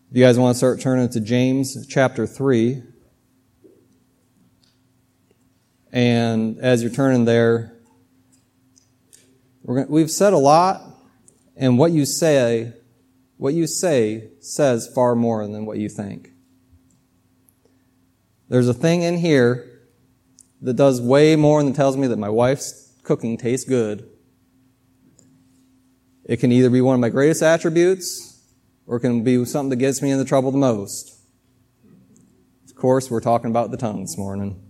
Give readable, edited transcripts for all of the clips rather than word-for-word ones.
If you guys want to start turning to James chapter 3, and as you're turning there, we've said a lot, and what you say says far more than what you think. There's a thing in here that does way more than tells me that my wife's cooking tastes good. It can either be one of my greatest attributes, or it can be something that gets me into trouble the most. Of course, we're talking about the tongue this morning.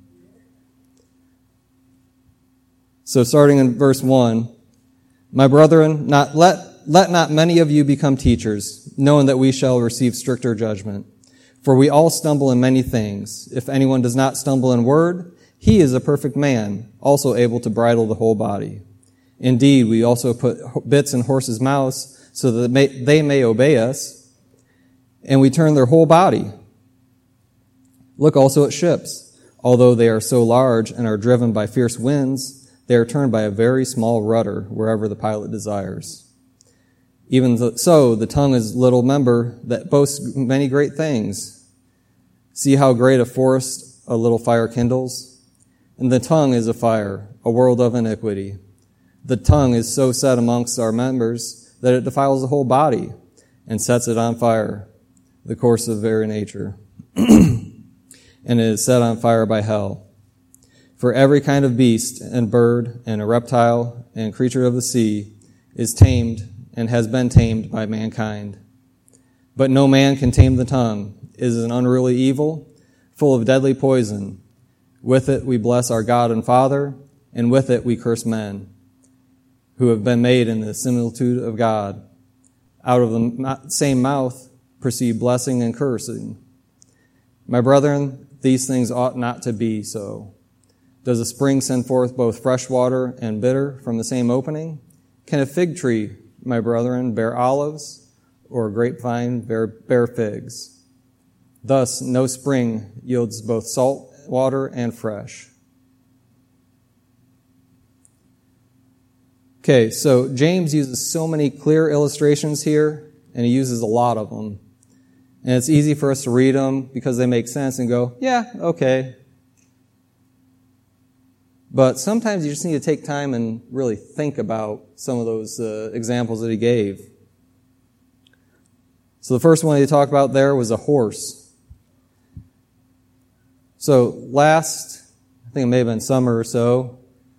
So starting in verse 1, my brethren, let not many of you become teachers, knowing that we shall receive stricter judgment. For we all stumble in many things. If anyone does not stumble in word, he is a perfect man, also able to bridle the whole body. Indeed, we also put bits in horses' mouths, so that they may obey us, and we turn their whole body. Look also at ships. Although they are so large and are driven by fierce winds, they are turned by a very small rudder wherever the pilot desires. Even so, the tongue is a little member that boasts many great things. See how great a forest a little fire kindles? And the tongue is a fire, a world of iniquity. The tongue is so set amongst our members that it defiles the whole body and sets it on fire, the course of very nature, and it is set on fire by hell. For every kind of beast and bird and a reptile and creature of the sea is tamed and has been tamed by mankind. But no man can tame the tongue. It is an unruly evil, full of deadly poison. With it we bless our God and Father, and with it we curse men, who have been made in the similitude of God. Out of the same mouth proceed blessing and cursing. My brethren, these things ought not to be so. Does a spring send forth both fresh water and bitter from the same opening? Can a fig tree, my brethren, bear olives, or a grapevine bear figs? Thus no spring yields both salt water and fresh. Okay, so James uses so many clear illustrations here, and he uses a lot of them. And it's easy for us to read them because they make sense and go, yeah, okay. But sometimes you just need to take time and really think about some of those examples that he gave. So the first one he talked about there was a horse. So I think it may have been summer or so,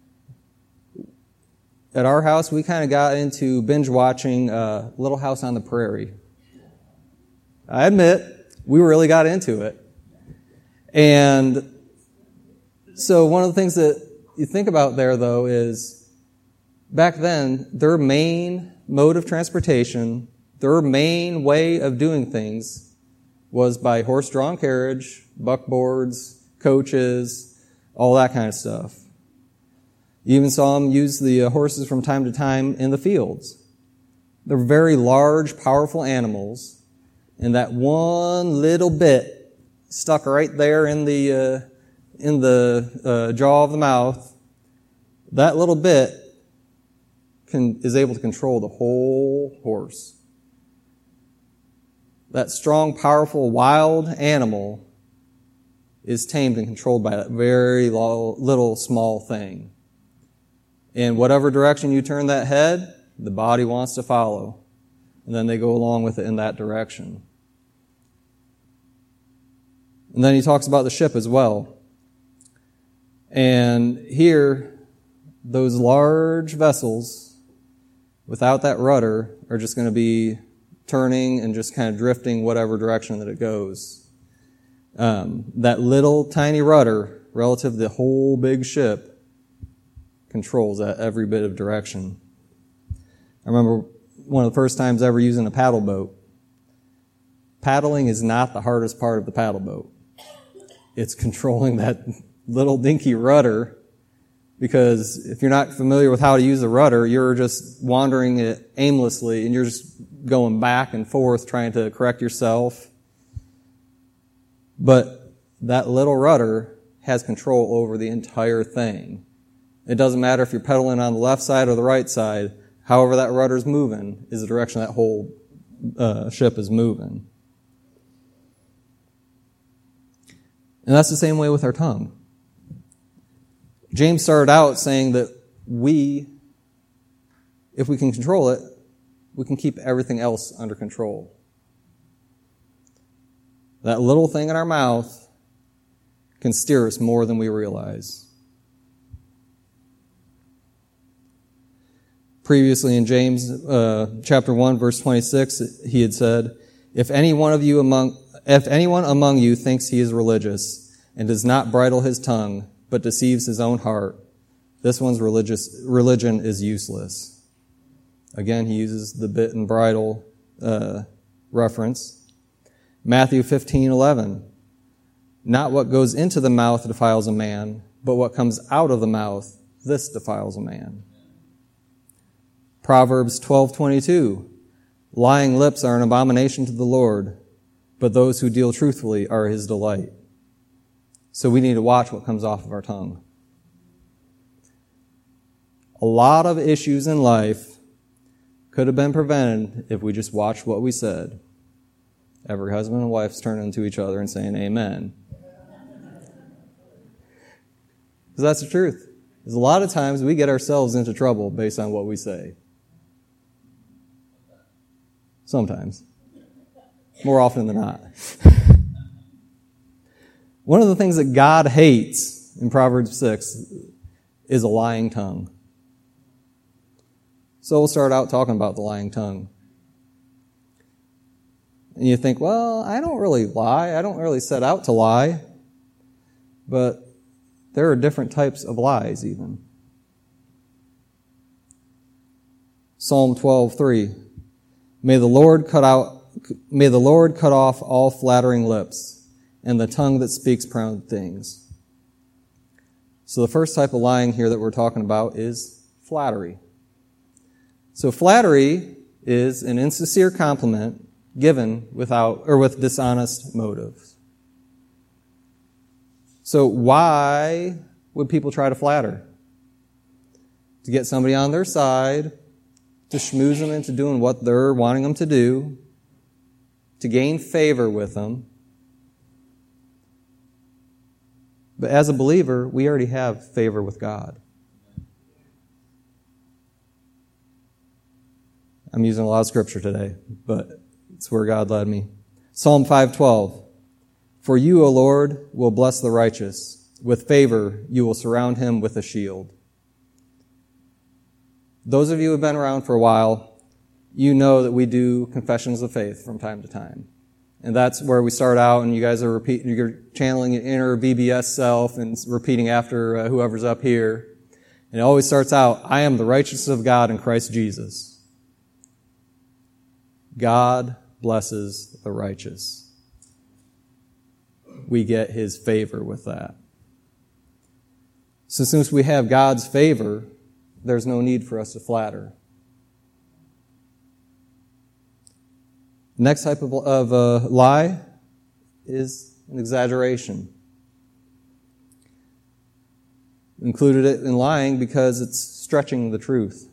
at our house, we kind of got into binge watching Little House on the Prairie. I admit, we really got into it. And so one of the things that you think about there, though, is back then, their main mode of transportation, their main way of doing things was by horse-drawn carriage, buckboards, coaches, all that kind of stuff. You even saw them use the horses from time to time in the fields. They're very large, powerful animals, and that one little bit stuck right there in the jaw of the mouth, that little bit is able to control the whole horse. That strong, powerful, wild animal is tamed and controlled by that very little, small thing. In whatever direction you turn that head, the body wants to follow. And then they go along with it in that direction. And then he talks about the ship as well. And here, those large vessels, without that rudder, are just going to be turning and just kind of drifting whatever direction that it goes. That little tiny rudder, relative to the whole big ship, controls that every bit of direction. I remember one of the first times ever using a paddle boat. Paddling is not the hardest part of the paddle boat. It's controlling that little dinky rudder, because if you're not familiar with how to use the rudder, you're just wandering it aimlessly and you're just going back and forth trying to correct yourself. But that little rudder has control over the entire thing. It doesn't matter if you're pedaling on the left side or the right side. However that rudder's moving is the direction that whole ship is moving. And that's the same way with our tongue. James started out saying that if we can control it, we can keep everything else under control. That little thing in our mouth can steer us more than we realize. Previously in James chapter 1, verse 26, he had said, If anyone among you thinks he is religious and does not bridle his tongue, but deceives his own heart, this one's religion is useless. Again, he uses the bit and bridle reference. Matthew 15:11. Not what goes into the mouth defiles a man, but what comes out of the mouth, this defiles a man. Proverbs 12:22. Lying lips are an abomination to the Lord, but those who deal truthfully are his delight. So we need to watch what comes off of our tongue. A lot of issues in life could have been prevented if we just watched what we said. Every husband and wife turning to each other and saying amen. Because that's the truth. Because a lot of times we get ourselves into trouble based on what we say. Sometimes. More often than not. One of the things that God hates in Proverbs 6 is a lying tongue. So we'll start out talking about the lying tongue. And you think, well, I don't really lie. I don't really set out to lie. But there are different types of lies even. Psalm 12:3. May the Lord cut off all flattering lips and the tongue that speaks proud things. So the first type of lying here that we're talking about is flattery. So flattery is an insincere compliment given with dishonest motives. So why would people try to flatter? To get somebody on their side, to schmooze them into doing what they're wanting them to do, to gain favor with them. But as a believer, we already have favor with God. I'm using a lot of scripture today, but it's where God led me. Psalm 5:12. For you, O Lord, will bless the righteous. With favor, you will surround him with a shield. Those of you who have been around for a while, you know that we do confessions of faith from time to time. And that's where we start out, and you guys are you're channeling your inner VBS self and repeating after whoever's up here. And it always starts out, I am the righteousness of God in Christ Jesus. God blesses the righteous. We get his favor with that. So since we have God's favor, there's no need for us to flatter. Next type of lie is an exaggeration. Included it in lying because it's stretching the truth.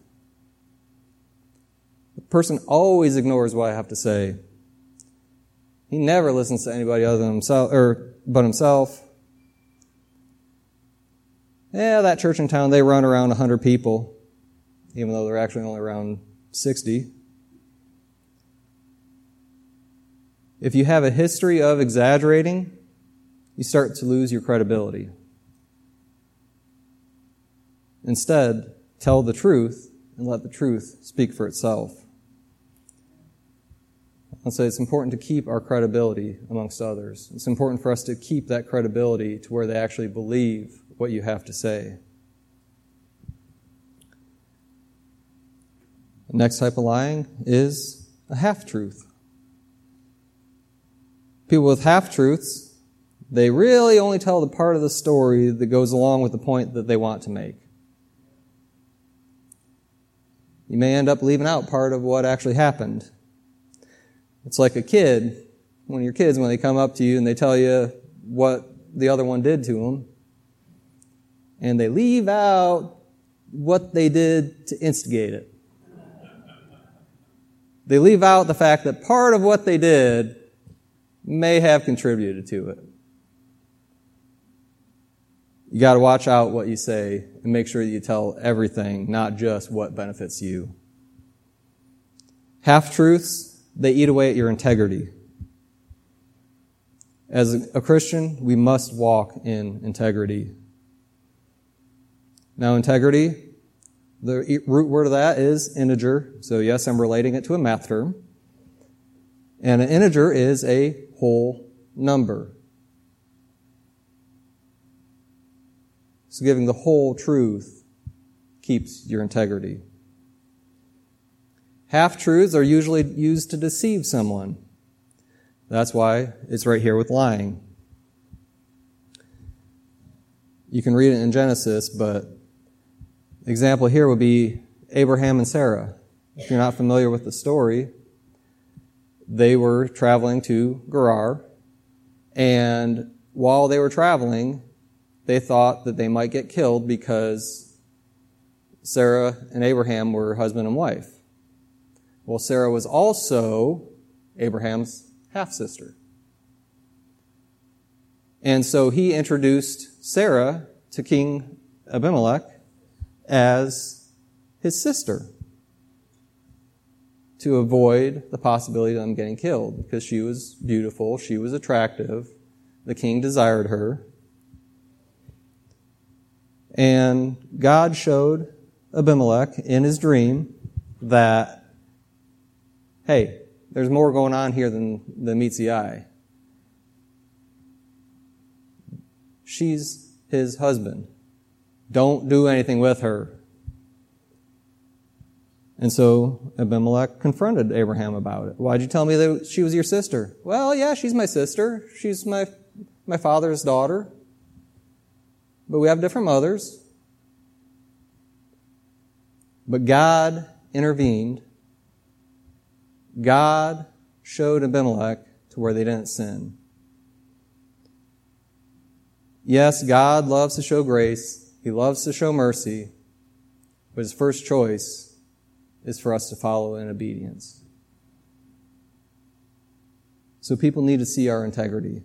The person always ignores what I have to say. He never listens to anybody other than himself, but himself. Yeah, that church in town, they run around 100 people, even though they're actually only around 60. If you have a history of exaggerating, you start to lose your credibility. Instead, tell the truth and let the truth speak for itself. I'll say it's important to keep our credibility amongst others. It's important for us to keep that credibility to where they actually believe what you have to say. The next type of lying is a half-truth. People with half-truths, they really only tell the part of the story that goes along with the point that they want to make. You may end up leaving out part of what actually happened. It's like a kid, one of your kids, when they come up to you and they tell you what the other one did to them, and they leave out what they did to instigate it. They leave out the fact that part of what they did may have contributed to it. You got to watch out what you say and make sure that you tell everything, not just what benefits you. Half-truths, they eat away at your integrity. As a Christian, we must walk in integrity. Now, integrity, the root word of that is integer. So yes, I'm relating it to a math term. And an integer is a whole number. So giving the whole truth keeps your integrity. Half-truths are usually used to deceive someone. That's why it's right here with lying. You can read it in Genesis, but example here would be Abraham and Sarah. If you're not familiar with the story, they were traveling to Gerar, and while they were traveling, they thought that they might get killed because Sarah and Abraham were husband and wife. Well, Sarah was also Abraham's half-sister. And so he introduced Sarah to King Abimelech as his sister to avoid the possibility of them getting killed because she was beautiful, she was attractive, the king desired her. And God showed Abimelech in his dream that, hey, there's more going on here than meets the eye. She's his husband. Don't do anything with her. And so Abimelech confronted Abraham about it. Why'd you tell me that she was your sister? Well, yeah, she's my sister. She's my father's daughter. But we have different mothers. But God intervened. God showed Abimelech to where they didn't sin. Yes, God loves to show grace. He loves to show mercy. But his first choice is for us to follow in obedience. So people need to see our integrity.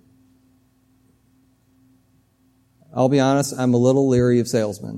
I'll be honest, I'm a little leery of salesmen.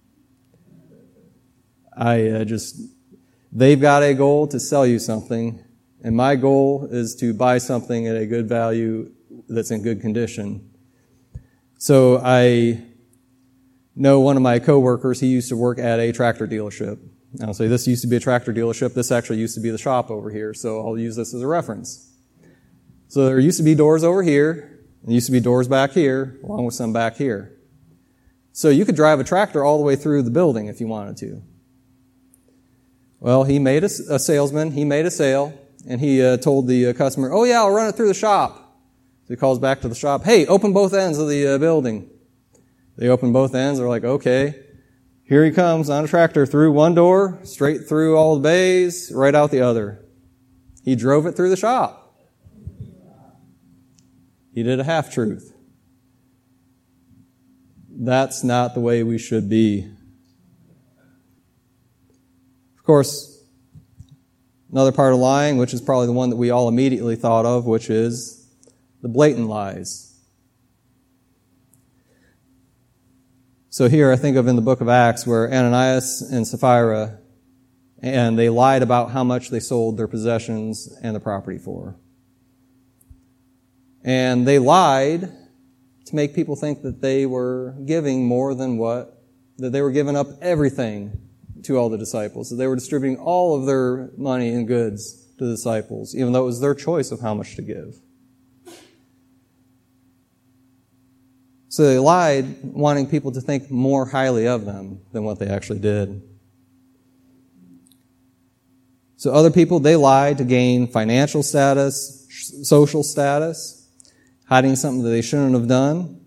They've got a goal to sell you something, and my goal is to buy something at a good value that's in good condition. So I know one of my coworkers, he used to work at a tractor dealership. I'll say this used to be a tractor dealership. This actually used to be the shop over here, so I'll use this as a reference. So there used to be doors over here, and used to be doors back here, along with some back here. So you could drive a tractor all the way through the building if you wanted to. Well, he made a salesman, he made a sale, and he told the customer, oh yeah, I'll run it through the shop. So he calls back to the shop, hey, open both ends of the building. They open both ends, they're like, okay. Here he comes on a tractor through one door, straight through all the bays, right out the other. He drove it through the shop. He did a half-truth. That's not the way we should be. Of course, another part of lying, which is probably the one that we all immediately thought of, which is the blatant lies. So here I think of in the book of Acts where Ananias and Sapphira, and they lied about how much they sold their possessions and the property for. And they lied to make people think that they were giving more than that they were giving up everything to all the disciples, that they were distributing all of their money and goods to the disciples, even though it was their choice of how much to give. So they lied, wanting people to think more highly of them than what they actually did. So other people, they lied to gain financial status, social status, hiding something that they shouldn't have done,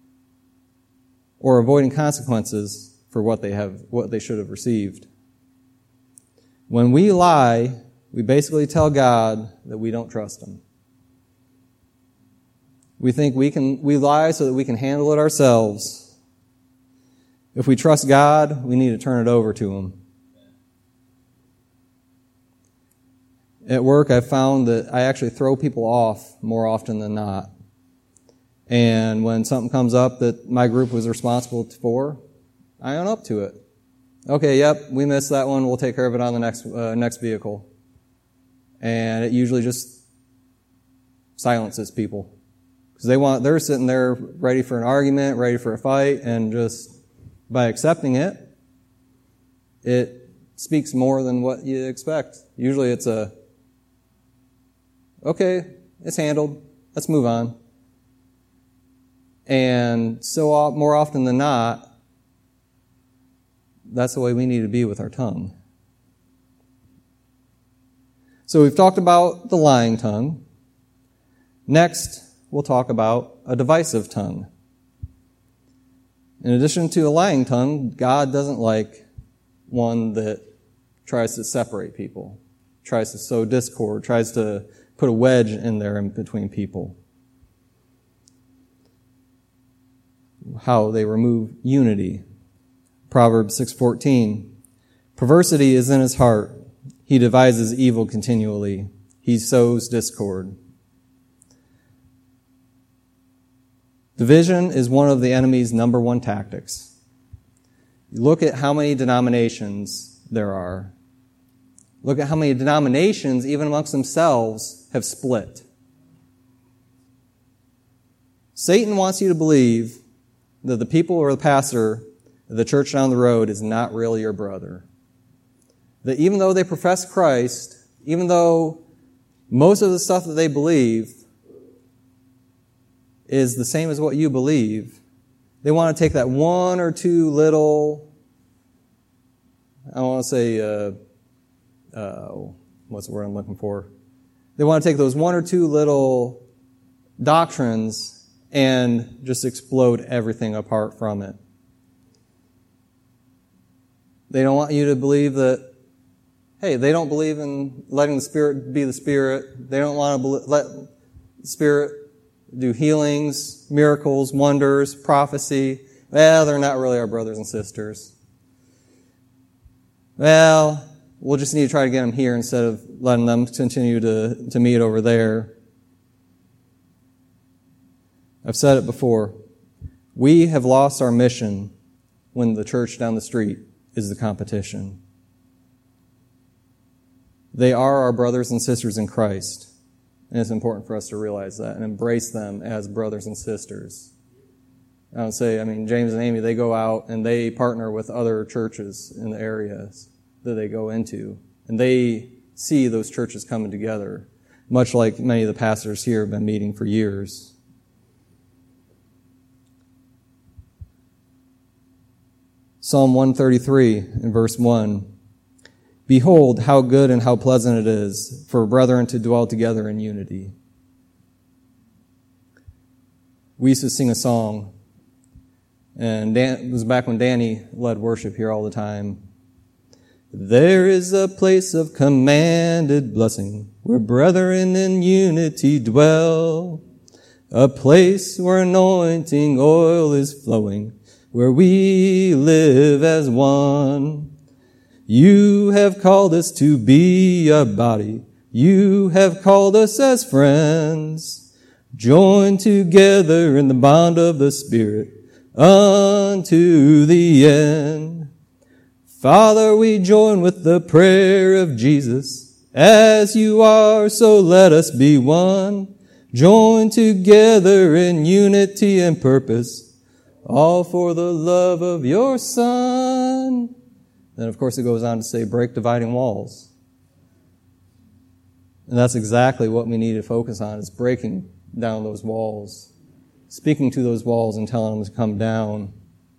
or avoiding consequences for what they should have received. When we lie, we basically tell God that we don't trust Him. We think we lie so that we can handle it ourselves. If we trust God, we need to turn it over to Him. At work, I've found that I actually throw people off more often than not. And when something comes up that my group was responsible for, I own up to it. Okay, yep, we missed that one. We'll take care of it on the next vehicle. And it usually just silences people. Because they're sitting there ready for an argument, ready for a fight, and just by accepting it, it speaks more than what you expect. Usually it's okay, it's handled, let's move on. And so more often than not, that's the way we need to be with our tongue. So we've talked about the lying tongue. Next, we'll talk about a divisive tongue. In addition to a lying tongue, God doesn't like one that tries to separate people, tries to sow discord, tries to put a wedge in there in between people. How they remove unity. Proverbs 6:14. Perversity is in his heart. He devises evil continually. He sows discord. Division is one of the enemy's number one tactics. Look at how many denominations there are. Look at how many denominations, even amongst themselves, have split. Satan wants you to believe that the people or the pastor of the church down the road is not really your brother. That even though they profess Christ, even though most of the stuff that they believe is the same as what you believe, they want to take that one or two little, I don't want to say, what's the word I'm looking for? They want to take those one or two little doctrines and just explode everything apart from it. They don't want you to believe that, hey, they don't believe in letting the Spirit be the Spirit. They don't want to let the Spirit do healings, miracles, wonders, prophecy. Well, they're not really our brothers and sisters. Well, we'll just need to try to get them here instead of letting them continue to meet over there. I've said it before. We have lost our mission when the church down the street is the competition. They are our brothers and sisters in Christ. And it's important for us to realize that and embrace them as brothers and sisters. I don't say, James and Amy, they go out and they partner with other churches in the areas that they go into. And they see those churches coming together, much like many of the pastors here have been meeting for years. Psalm 133 in verse 1. Behold, how good and how pleasant it is for brethren to dwell together in unity. We used to sing a song, and it was back when Danny led worship here all the time. There is a place of commanded blessing where brethren in unity dwell, a place where anointing oil is flowing, where we live as one. You have called us to be a body. You have called us as friends, joined together in the bond of the Spirit unto the end. Father, we join with the prayer of Jesus. As you are, so let us be one, joined together in unity and purpose, all for the love of your Son. Then, of course, it goes on to say, break dividing walls. And that's exactly what we need to focus on, is breaking down those walls, speaking to those walls and telling them to come down.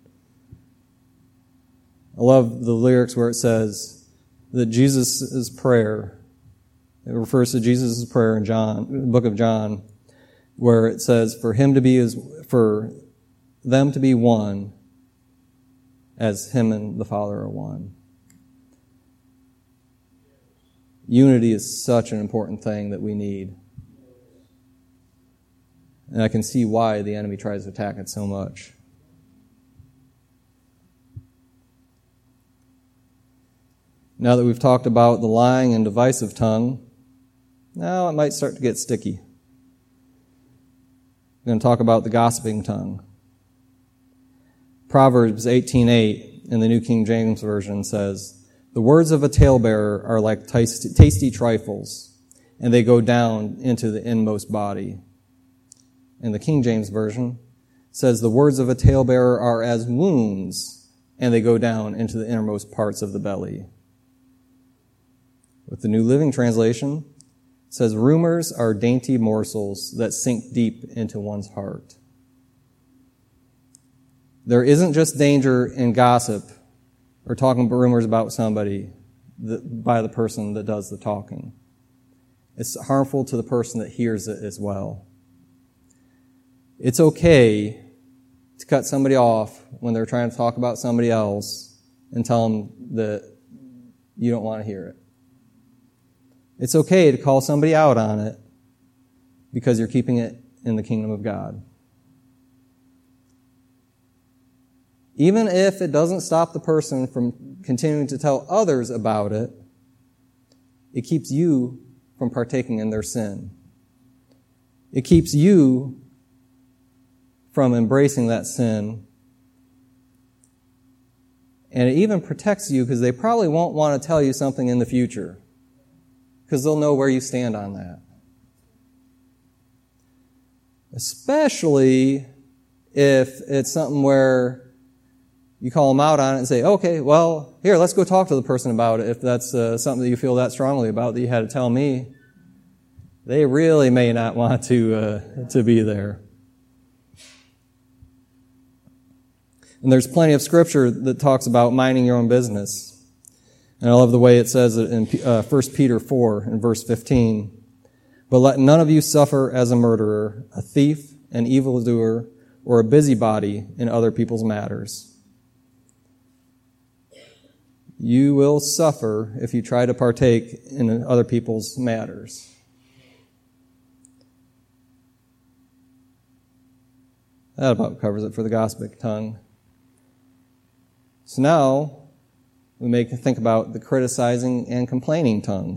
I love the lyrics where it says that Jesus' prayer, it refers to Jesus' prayer in the book of John, where it says, for them to be one, as him and the Father are one. Unity is such an important thing that we need. And I can see why the enemy tries to attack it so much. Now that we've talked about the lying and divisive tongue, now it might start to get sticky. I'm going to talk about the gossiping tongue. Proverbs 18:8 in the New King James Version says, "The words of a talebearer are like tasty trifles, and they go down into the inmost body." In the King James Version says, "The words of a talebearer are as wounds, and they go down into the innermost parts of the belly." With the New Living Translation, it says, "Rumors are dainty morsels that sink deep into one's heart." There isn't just danger in gossip or talking rumors about somebody by the person that does the talking. It's harmful to the person that hears it as well. It's okay to cut somebody off when they're trying to talk about somebody else and tell them that you don't want to hear it. It's okay to call somebody out on it because you're keeping it in the kingdom of God. Even if it doesn't stop the person from continuing to tell others about it, it keeps you from partaking in their sin. It keeps you from embracing that sin. And it even protects you because they probably won't want to tell you something in the future because they'll know where you stand on that. Especially if it's something where you call them out on it and say, "Okay, well, here, let's go talk to the person about it." If that's something that you feel that strongly about that you had to tell me, they really may not want to be there. And there's plenty of scripture that talks about minding your own business. And I love the way it says it in 1 Peter 4 in verse 15. "But let none of you suffer as a murderer, a thief, an evildoer, or a busybody in other people's matters." You will suffer if you try to partake in other people's matters. That about covers it for the gossiping tongue. So now we may think about the criticizing and complaining tongue.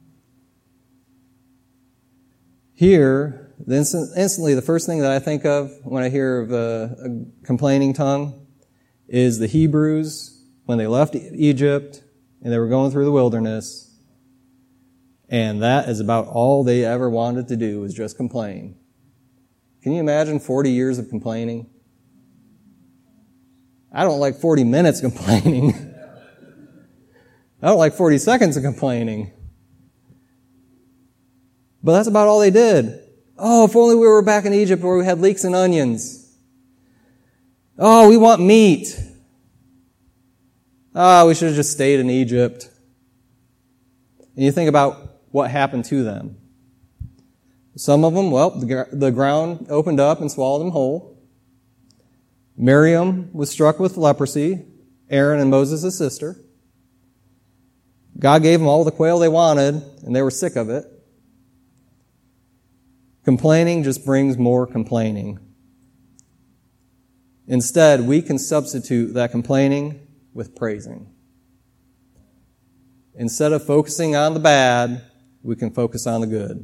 Here, instantly the first thing that I think of when I hear of a complaining tongue is the Hebrews when they left Egypt and they were going through the wilderness, and that is about all they ever wanted to do was just complain. Can you imagine 40 years of complaining? I don't like 40 minutes complaining. I don't like 40 seconds of complaining. But that's about all they did. "Oh, if only we were back in Egypt where we had leeks and onions. Oh, we want meat. We should have just stayed in Egypt." And you think about what happened to them. Some of them, well, the ground opened up and swallowed them whole. Miriam was struck with leprosy, Aaron and Moses' sister. God gave them all the quail they wanted, and they were sick of it. Complaining just brings more complaining. Instead, we can substitute that complaining with praising. Instead of focusing on the bad, we can focus on the good.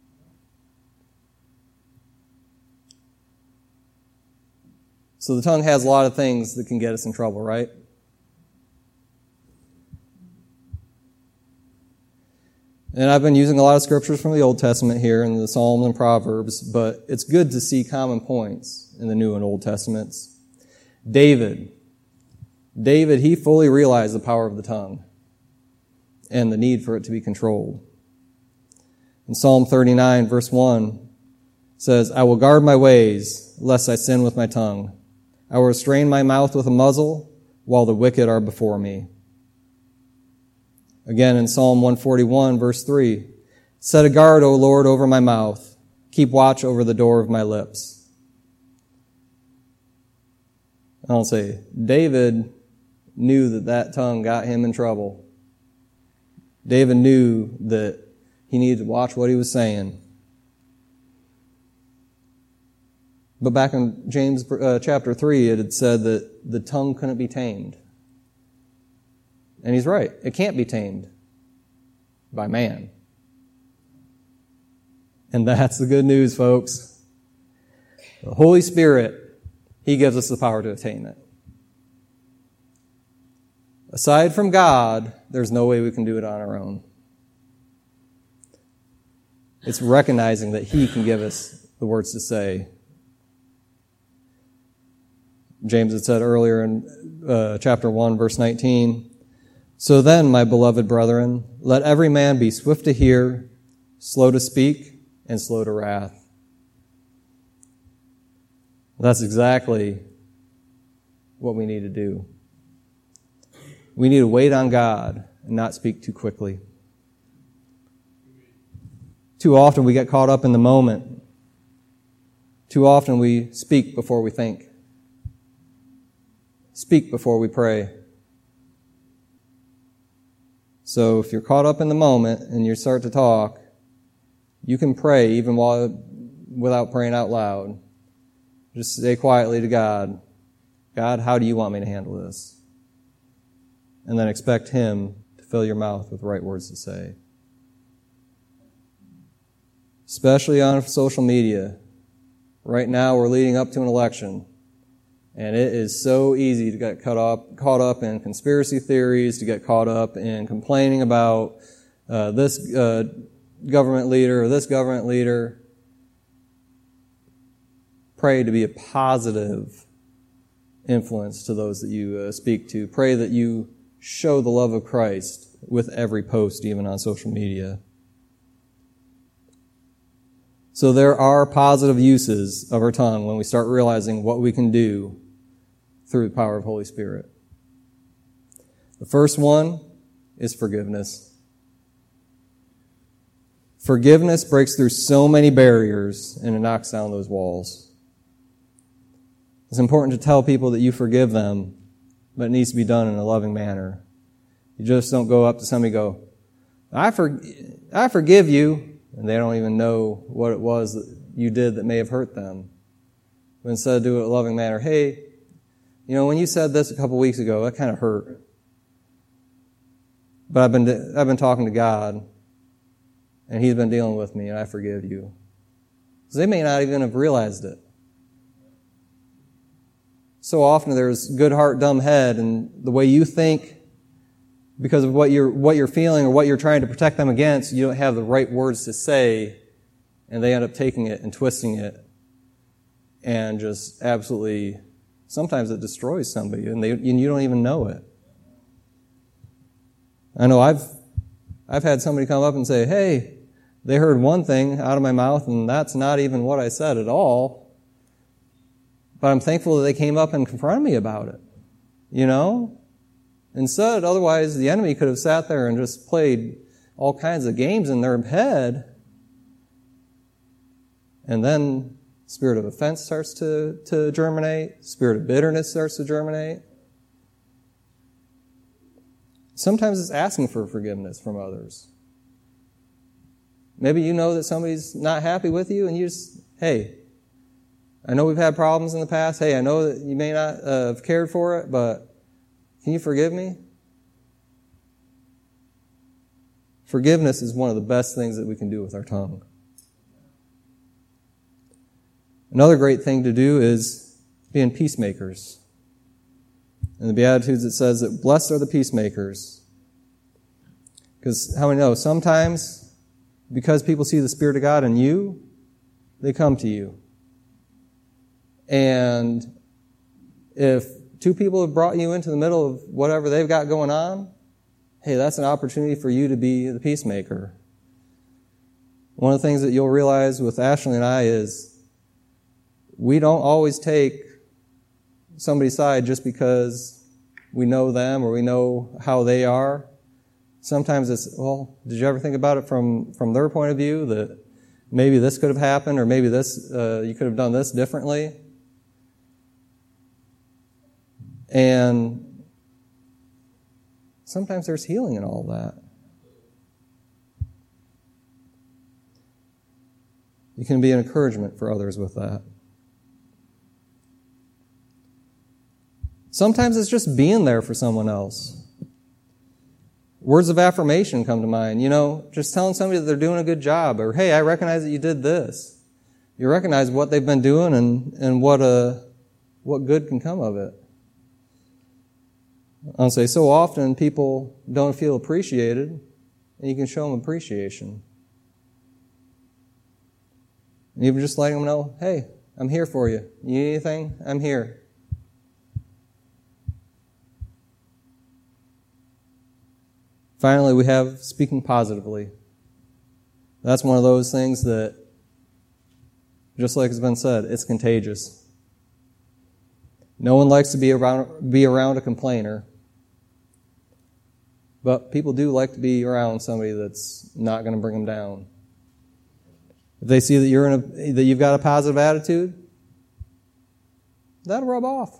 So the tongue has a lot of things that can get us in trouble, right? And I've been using a lot of scriptures from the Old Testament here in the Psalms and Proverbs, but it's good to see common points in the New and Old Testaments. David, he fully realized the power of the tongue and the need for it to be controlled. In Psalm 39, verse 1, says, "I will guard my ways, lest I sin with my tongue. I will restrain my mouth with a muzzle, while the wicked are before me." Again in Psalm 141, verse 3, "Set a guard, O Lord, over my mouth. Keep watch over the door of my lips." I'll say, David knew that tongue got him in trouble. David knew that he needed to watch what he was saying. But back in James chapter 3, it had said that the tongue couldn't be tamed. And he's right. It can't be tamed by man. And that's the good news, folks. The Holy Spirit, He gives us the power to attain it. Aside from God, there's no way we can do it on our own. It's recognizing that He can give us the words to say. James had said earlier in chapter 1, verse 19, "So then, my beloved brethren, let every man be swift to hear, slow to speak, and slow to wrath." That's exactly what we need to do. We need to wait on God and not speak too quickly. Too often we get caught up in the moment. Too often we speak before we think. Speak before we pray. So if you're caught up in the moment and you start to talk, you can pray even without praying out loud. Just say quietly to God, "God, how do you want me to handle this?" And then expect Him to fill your mouth with the right words to say. Especially on social media. Right now we're leading up to an election. And it is so easy to get caught up in conspiracy theories, to get caught up in complaining about this government leader or this government leader. Pray to be a positive influence to those that you speak to. Pray that you show the love of Christ with every post, even on social media. So there are positive uses of our tongue when we start realizing what we can do through the power of Holy Spirit. The first one is forgiveness. Forgiveness breaks through so many barriers and it knocks down those walls. It's important to tell people that you forgive them, but it needs to be done in a loving manner. You just don't go up to somebody and go, I forgive you, and they don't even know what it was that you did that may have hurt them. But instead, do it in a loving manner. "Hey, when you said this a couple weeks ago, that kind of hurt. But I've been talking to God, and He's been dealing with me, and I forgive you." Because they may not even have realized it. So often there's good heart, dumb head, and the way you think, because of what you're feeling or what you're trying to protect them against, you don't have the right words to say, and they end up taking it and twisting it, and just absolutely, sometimes it destroys somebody, and you don't even know it. I know I've had somebody come up and say, "Hey, they heard one thing out of my mouth, and that's not even what I said at all. But I'm thankful that they came up and confronted me about it." Instead, otherwise, the enemy could have sat there and just played all kinds of games in their head. And then spirit of offense starts to germinate. Spirit of bitterness starts to germinate. Sometimes it's asking for forgiveness from others. Maybe you know that somebody's not happy with you, and you just, "Hey, I know we've had problems in the past. Hey, I know that you may not have cared for it, but can you forgive me?" Forgiveness is one of the best things that we can do with our tongue. Another great thing to do is being peacemakers. In the Beatitudes it says that blessed are the peacemakers. Because how many know, sometimes because people see the Spirit of God in you, they come to you. And if two people have brought you into the middle of whatever they've got going on, hey, that's an opportunity for you to be the peacemaker. One of the things that you'll realize with Ashley and I is we don't always take somebody's side just because we know them or we know how they are. Sometimes it's, well, did you ever think about it from their point of view, that maybe this could have happened, or maybe this you could have done this differently? And sometimes there's healing in all that. You can be an encouragement for others with that. Sometimes it's just being there for someone else. Words of affirmation come to mind. Just telling somebody that they're doing a good job, or, hey, I recognize that you did this. you recognize what they've been doing and what good can come of it. I'll say so often people don't feel appreciated, and you can show them appreciation. And even just letting them know, hey, I'm here for you. You need anything? I'm here. Finally, we have speaking positively. That's one of those things that, just like has been said, it's contagious. No one likes to be around a complainer, but people do like to be around somebody that's not going to bring them down. If they see that that you've got a positive attitude, that'll rub off.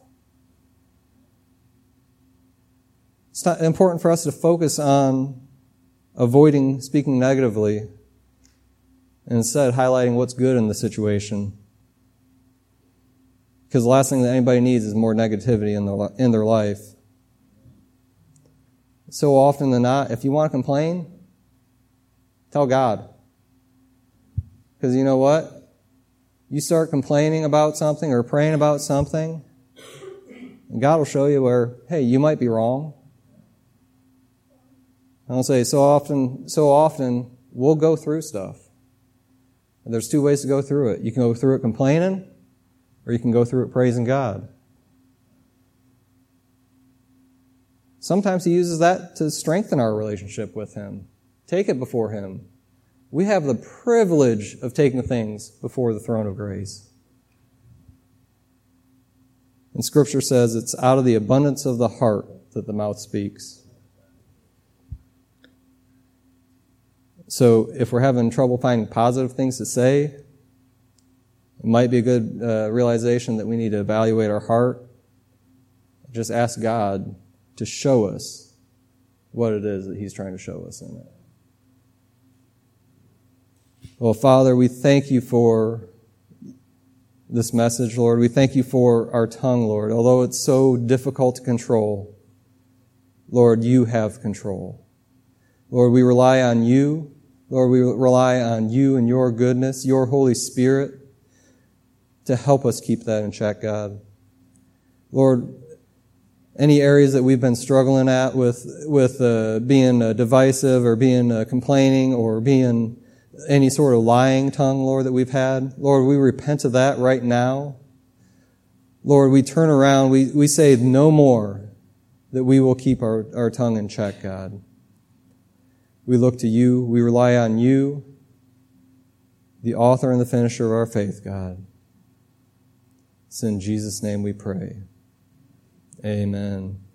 It's not important for us to focus on avoiding speaking negatively and instead highlighting what's good in the situation. Because the last thing that anybody needs is more negativity in their life. So often than not, if you want to complain, tell God. Because you know what? You start complaining about something or praying about something, and God will show you where, hey, you might be wrong. I'll say so often we'll go through stuff. And there's two ways to go through it. You can go through it complaining, or you can go through it praising God. Sometimes He uses that to strengthen our relationship with Him. Take it before Him. We have the privilege of taking things before the throne of grace. And Scripture says it's out of the abundance of the heart that the mouth speaks. So if we're having trouble finding positive things to say, it might be a good realization that we need to evaluate our heart. Just ask God to show us what it is that He's trying to show us in it. Well, Father, we thank You for this message, Lord. We thank You for our tongue, Lord. Although it's so difficult to control, Lord, You have control. Lord, we rely on You. Lord, we rely on You and Your goodness, Your Holy Spirit, to help us keep that in check, God. Lord, any areas that we've been struggling at with being divisive or being complaining or being any sort of lying tongue, Lord, that we've had, Lord, we repent of that right now. Lord, we turn around, we say no more, that we will keep our tongue in check, God. We look to You. We rely on You, the author and the finisher of our faith, God. It's in Jesus' name we pray. Amen.